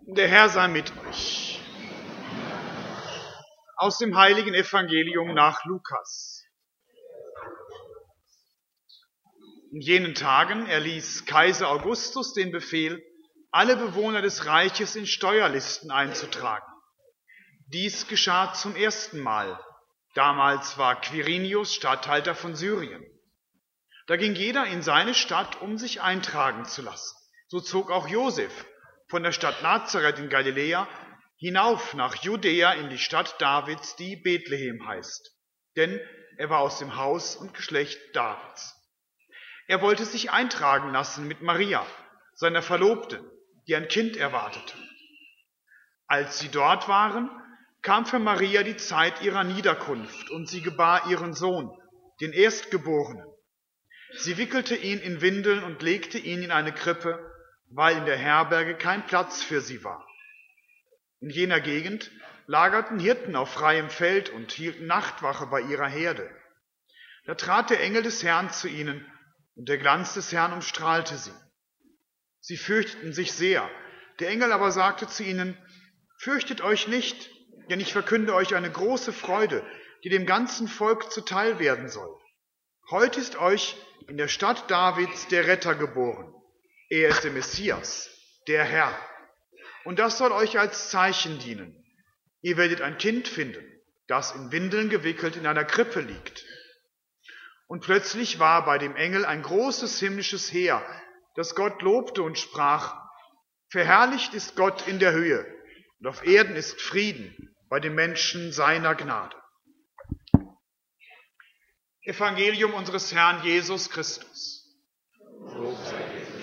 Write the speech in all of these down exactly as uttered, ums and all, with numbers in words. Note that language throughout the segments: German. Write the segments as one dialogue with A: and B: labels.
A: Der Herr sei mit euch. Aus dem heiligen Evangelium nach Lukas. In jenen Tagen erließ Kaiser Augustus den Befehl, alle Bewohner des Reiches in Steuerlisten einzutragen. Dies geschah zum ersten Mal. Damals war Quirinius Statthalter von Syrien. Da ging jeder in seine Stadt, um sich eintragen zu lassen. So zog auch Josef von der Stadt Nazareth in Galiläa hinauf nach Judäa in die Stadt Davids, die Bethlehem heißt, denn er war aus dem Haus und Geschlecht Davids. Er wollte sich eintragen lassen mit Maria, seiner Verlobten, die ein Kind erwartete. Als sie dort waren, kam für Maria die Zeit ihrer Niederkunft und sie gebar ihren Sohn, den Erstgeborenen. Sie wickelte ihn in Windeln und legte ihn in eine Krippe, weil in der Herberge kein Platz für sie war. In jener Gegend lagerten Hirten auf freiem Feld und hielten Nachtwache bei ihrer Herde. Da trat der Engel des Herrn zu ihnen, und der Glanz des Herrn umstrahlte sie. Sie fürchteten sich sehr. Der Engel aber sagte zu ihnen: Fürchtet euch nicht, denn ich verkünde euch eine große Freude, die dem ganzen Volk zuteil werden soll. Heute ist euch in der Stadt Davids der Retter geboren. Er ist der Messias, der Herr. Und das soll euch als Zeichen dienen. Ihr werdet ein Kind finden, das in Windeln gewickelt in einer Krippe liegt. Und plötzlich war bei dem Engel ein großes himmlisches Heer, das Gott lobte und sprach: Verherrlicht ist Gott in der Höhe, und auf Erden ist Frieden bei den Menschen seiner Gnade. Evangelium unseres Herrn Jesus Christus. Lob sei Jesus.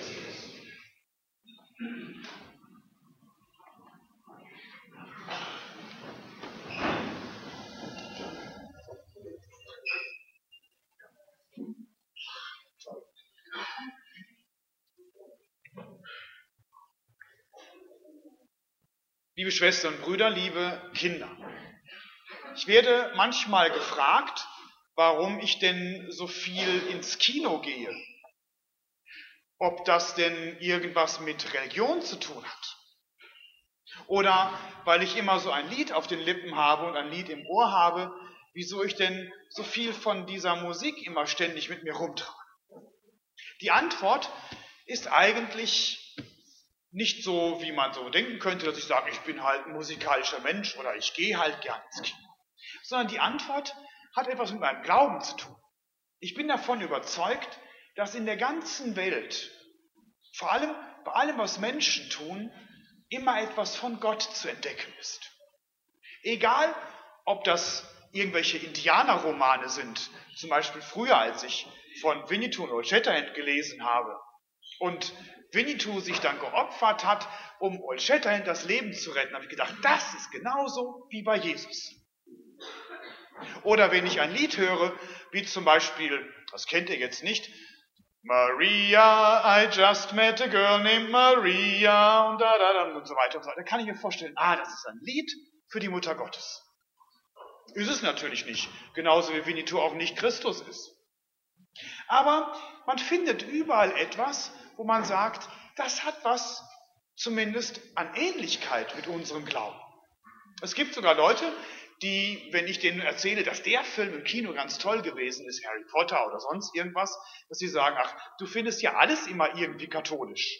A: Liebe Schwestern und Brüder, liebe Kinder, ich werde manchmal gefragt, warum ich denn so viel ins Kino gehe. Ob das denn irgendwas mit Religion zu tun hat. Oder weil ich immer so ein Lied auf den Lippen habe und ein Lied im Ohr habe, wieso ich denn so viel von dieser Musik immer ständig mit mir rumtrage. Die Antwort ist eigentlich nicht so, wie man so denken könnte, dass ich sage, ich bin halt ein musikalischer Mensch oder ich gehe halt gern ins Kino. Sondern die Antwort hat etwas mit meinem Glauben zu tun. Ich bin davon überzeugt, dass in der ganzen Welt, vor allem bei allem, was Menschen tun, immer etwas von Gott zu entdecken ist. Egal, ob das irgendwelche Indianerromane sind, zum Beispiel früher, als ich von Winnetou und Old Shatterhand gelesen habe und Winnetou sich dann geopfert hat, um Old Shatterhand das Leben zu retten, habe ich gedacht, das ist genauso wie bei Jesus. Oder wenn ich ein Lied höre, wie zum Beispiel, das kennt ihr jetzt nicht, Maria, I just met a girl named Maria und, da, da, da, und so weiter und so weiter, dann kann ich mir vorstellen, ah, das ist ein Lied für die Mutter Gottes. Ist es natürlich nicht, genauso wie Winnetou auch nicht Christus ist. Aber man findet überall etwas, wo man sagt, das hat was zumindest an Ähnlichkeit mit unserem Glauben. Es gibt sogar Leute, die, wenn ich denen erzähle, dass der Film im Kino ganz toll gewesen ist, Harry Potter oder sonst irgendwas, dass sie sagen, ach, du findest ja alles immer irgendwie katholisch.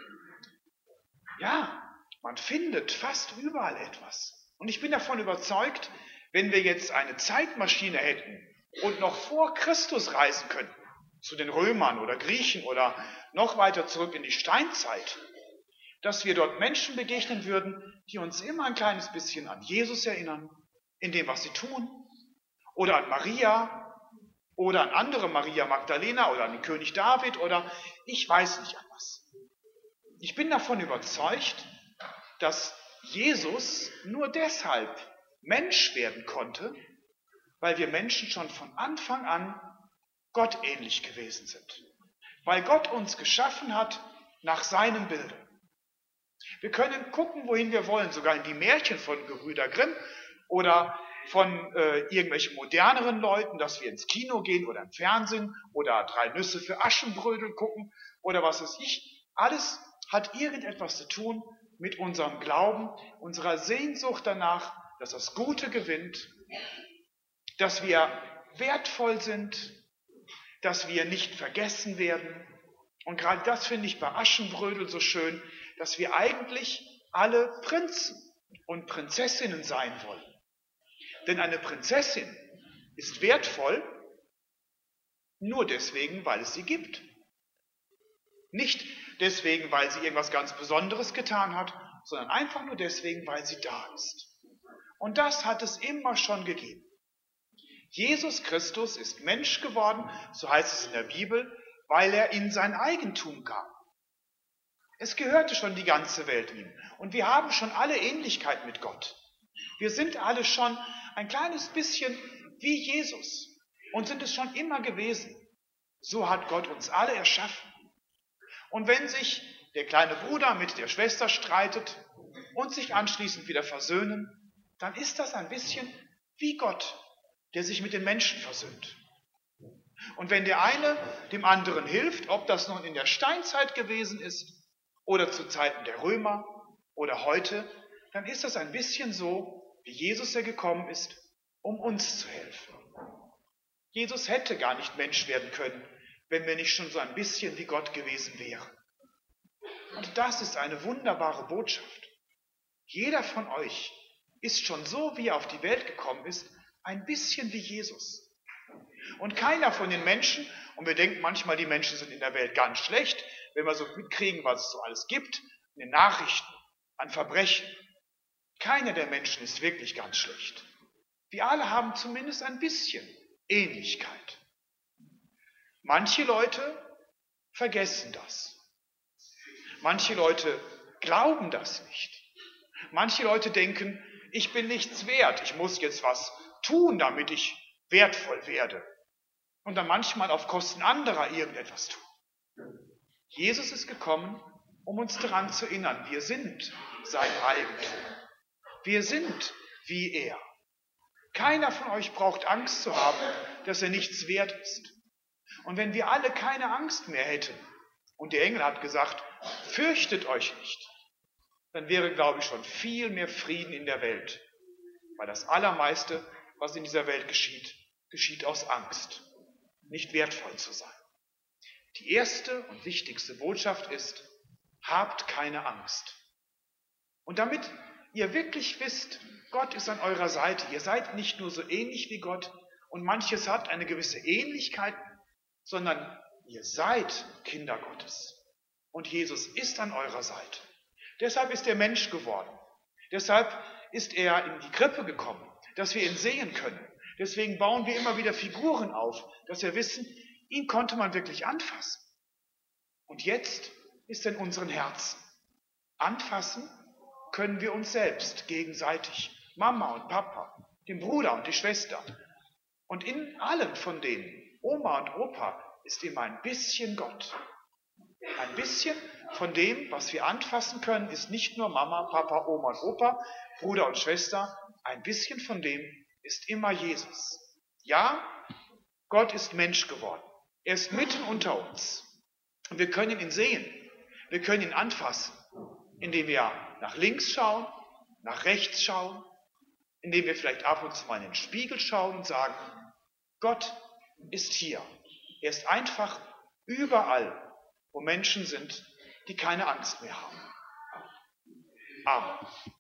A: Ja, man findet fast überall etwas. Und ich bin davon überzeugt, wenn wir jetzt eine Zeitmaschine hätten und noch vor Christus reisen könnten, zu den Römern oder Griechen oder noch weiter zurück in die Steinzeit, dass wir dort Menschen begegnen würden, die uns immer ein kleines bisschen an Jesus erinnern, in dem, was sie tun, oder an Maria, oder an andere Maria Magdalena, oder an den König David, oder ich weiß nicht an was. Ich bin davon überzeugt, dass Jesus nur deshalb Mensch werden konnte, weil wir Menschen schon von Anfang an Gott ähnlich gewesen sind. Weil Gott uns geschaffen hat nach seinem Bilde. Wir können gucken, wohin wir wollen, sogar in die Märchen von Gebrüder Grimm oder von äh, irgendwelchen moderneren Leuten, dass wir ins Kino gehen oder im Fernsehen oder Drei Nüsse für Aschenbrödel gucken oder was weiß ich. Alles hat irgendetwas zu tun mit unserem Glauben, unserer Sehnsucht danach, dass das Gute gewinnt, dass wir wertvoll sind, dass wir nicht vergessen werden. Und gerade das finde ich bei Aschenbrödel so schön, dass wir eigentlich alle Prinzen und Prinzessinnen sein wollen. Denn eine Prinzessin ist wertvoll nur deswegen, weil es sie gibt. Nicht deswegen, weil sie irgendwas ganz Besonderes getan hat, sondern einfach nur deswegen, weil sie da ist. Und das hat es immer schon gegeben. Jesus Christus ist Mensch geworden, so heißt es in der Bibel, weil er in sein Eigentum kam. Es gehörte schon die ganze Welt ihm. Und wir haben schon alle Ähnlichkeit mit Gott. Wir sind alle schon ein kleines bisschen wie Jesus und sind es schon immer gewesen. So hat Gott uns alle erschaffen. Und wenn sich der kleine Bruder mit der Schwester streitet und sich anschließend wieder versöhnen, dann ist das ein bisschen wie Gott, der sich mit den Menschen versöhnt. Und wenn der eine dem anderen hilft, ob das nun in der Steinzeit gewesen ist oder zu Zeiten der Römer oder heute, dann ist das ein bisschen so, wie Jesus, der gekommen ist, um uns zu helfen. Jesus hätte gar nicht Mensch werden können, wenn wir nicht schon so ein bisschen wie Gott gewesen wären. Und das ist eine wunderbare Botschaft. Jeder von euch ist schon so, wie er auf die Welt gekommen ist, ein bisschen wie Jesus. Und keiner von den Menschen, und wir denken manchmal, die Menschen sind in der Welt ganz schlecht, wenn wir so mitkriegen, was es so alles gibt, in den Nachrichten, an Verbrechen. Keiner der Menschen ist wirklich ganz schlecht. Wir alle haben zumindest ein bisschen Ähnlichkeit. Manche Leute vergessen das. Manche Leute glauben das nicht. Manche Leute denken, ich bin nichts wert, ich muss jetzt was tun, damit ich wertvoll werde. Und dann manchmal auf Kosten anderer irgendetwas tun. Jesus ist gekommen, um uns daran zu erinnern, wir sind sein Eigentum. Wir sind wie er. Keiner von euch braucht Angst zu haben, dass er nichts wert ist. Und wenn wir alle keine Angst mehr hätten, und der Engel hat gesagt, fürchtet euch nicht, dann wäre, glaube ich, schon viel mehr Frieden in der Welt. Weil das Allermeiste, was in dieser Welt geschieht, geschieht aus Angst, nicht wertvoll zu sein. Die erste und wichtigste Botschaft ist, habt keine Angst. Und damit ihr wirklich wisst, Gott ist an eurer Seite, ihr seid nicht nur so ähnlich wie Gott und manches hat eine gewisse Ähnlichkeit, sondern ihr seid Kinder Gottes. Und Jesus ist an eurer Seite. Deshalb ist er Mensch geworden. Deshalb ist er in die Krippe gekommen, dass wir ihn sehen können. Deswegen bauen wir immer wieder Figuren auf, dass wir wissen, ihn konnte man wirklich anfassen. Und jetzt ist er in unseren Herzen. Anfassen können wir uns selbst gegenseitig, Mama und Papa, den Bruder und die Schwester. Und in allen von denen, Oma und Opa, ist immer ein bisschen Gott. Ein bisschen von dem, was wir anfassen können, ist nicht nur Mama, Papa, Oma und Opa, Bruder und Schwester. Ein bisschen von dem ist immer Jesus. Ja, Gott ist Mensch geworden. Er ist mitten unter uns. Und wir können ihn sehen. Wir können ihn anfassen, indem wir nach links schauen, nach rechts schauen, indem wir vielleicht ab und zu mal in den Spiegel schauen und sagen, Gott ist hier. Er ist einfach überall, wo Menschen sind, die keine Angst mehr haben. Amen.